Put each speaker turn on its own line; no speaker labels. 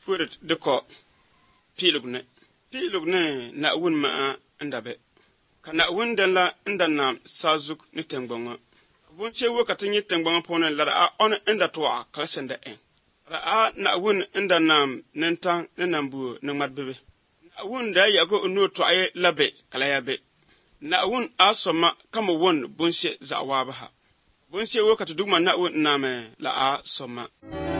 furet de ko piilugne na wun ma ndabe kana wun den la ndana sazuk ni tengbonga bun che wo katinyi tengbonga pone la a on nda to a klasende en ra a na wun ndana nentang nenambu ne madbebe na wun da ya go no to ay labe kala yabe na wun asoma kama wun bunse za waba ha bunse wo katudugma na wun na me la a soma